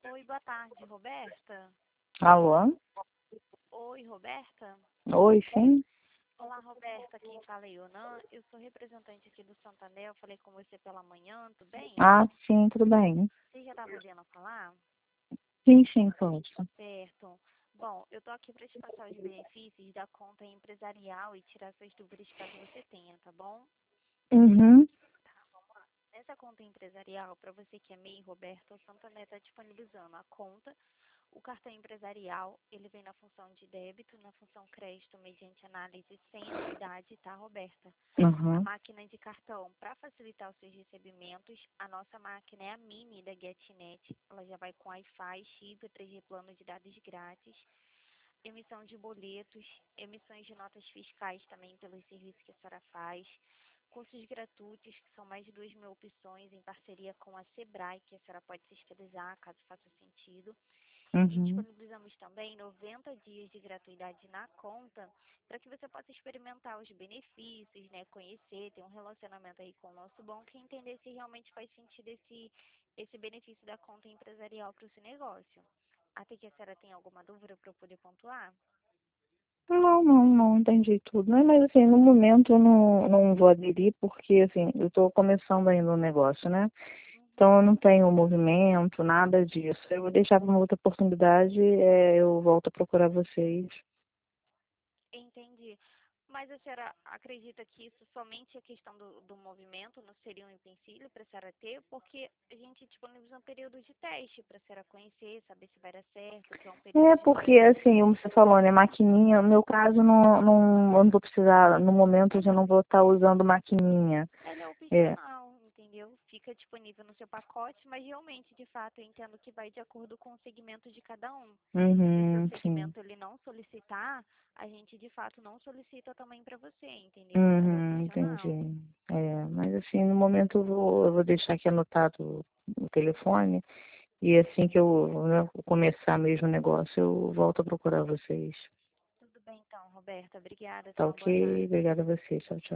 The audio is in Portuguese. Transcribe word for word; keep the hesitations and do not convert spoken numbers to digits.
Oi, boa tarde, Roberta. Alô? Oi, Roberta. Oi, sim? Olá, Roberta. Quem fala é Ionan. Eu sou representante aqui do Santander. Eu falei com você pela manhã, tudo bem? Ah, sim, tudo bem. Você já está podendo falar? Sim, sim, posso. Certo. Bom, eu tô aqui para te passar os benefícios da conta empresarial e tirar suas dúvidas caso você tenha, tá bom? Uhum. Nessa conta empresarial, para você que é MEI, Roberto, o Santander está disponibilizando a conta. O cartão empresarial, ele vem na função de débito, na função crédito, mediante análise sem anuidade, tá, Roberta? A Uhum. máquina de cartão, para facilitar os seus recebimentos, a nossa máquina é a Mini da GetNet. Ela já vai com Wi-Fi, chip, três G plano de dados grátis, emissão de boletos, emissões de notas fiscais também pelos serviços que a senhora faz, cursos gratuitos, que são mais de duas mil opções em parceria com a Sebrae, que a senhora pode se especializar, caso faça sentido. E Uhum. disponibilizamos também noventa dias de gratuidade na conta para que você possa experimentar os benefícios, né, conhecer, ter um relacionamento aí com o nosso banco e entender se realmente faz sentido esse, esse benefício da conta empresarial para o seu negócio. Até que a senhora tem alguma dúvida para eu poder pontuar? Não, não, não entendi tudo, né? Mas assim, no momento eu não, não vou aderir porque assim, eu estou começando ainda o negócio, né? Então eu não tenho movimento, nada disso. Eu vou deixar para uma outra oportunidade, é, eu volto a procurar vocês. Entendi. Mas a senhora acredita que isso somente a questão do, do movimento não seria um empecilho para a senhora ter? Porque a gente disponibiliza um período de teste para a senhora conhecer, saber se vai dar certo, que é um período É de porque, três assim, meses. como você falou, né, maquininha, no meu caso, não, não, eu não vou precisar, no momento eu já não vou estar usando maquininha. Ela é É. opcional, entendeu? Fica disponível no seu pacote, mas realmente, de fato, eu entendo que vai de acordo com o segmento de cada um. Se o seu Uhum, sim. segmento ele não solicitar, a gente de fato não solicita também para você, entendeu? Ela é Uhum, entendi. opcional. É, mas assim, no momento eu vou, eu vou deixar aqui anotado o telefone e assim que eu, né, começar mesmo o negócio, eu volto a procurar vocês. Tudo bem então, Roberta. Obrigada. Tá Tenha uma boa ok? tarde. Obrigada a vocês. Tchau, tchau.